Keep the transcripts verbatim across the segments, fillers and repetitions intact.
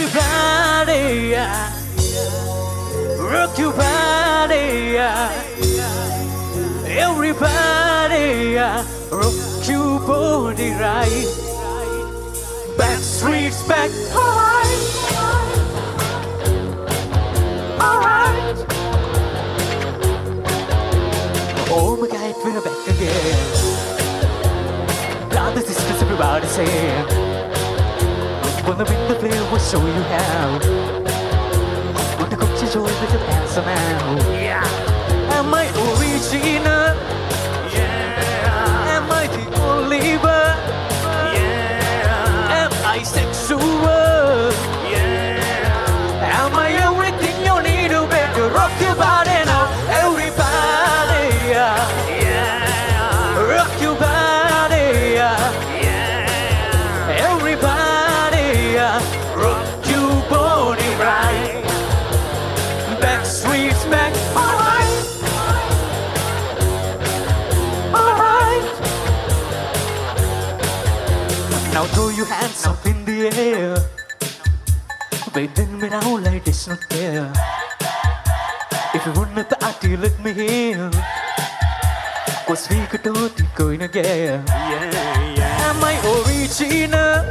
Everybody, rock your body. Everybody, rock your body right. Backstreet's back. Alright, alright. Oh my God, we're back again. Brothers, sisters, everybody say. Wanna bring the play, we'll show you how. Want to cook your joy with your hands now. Yeah. Am I original? Yeah. Am I the only one? Yeah. Am I sexual? Yeah. Am I everything you need to better rock your body now? Everybody, yeah. Rock your body, yeah. Everybody. Rock your body right. Backstreet's back. Alright, alright. Now throw your hands up in the air. Waiting me now like it's not there. If you want the party, let me hear. Cause we could do it going again. Yeah, yeah. Am I original?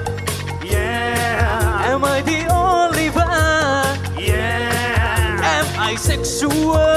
Am I the only one? Yeah. Am I sexual?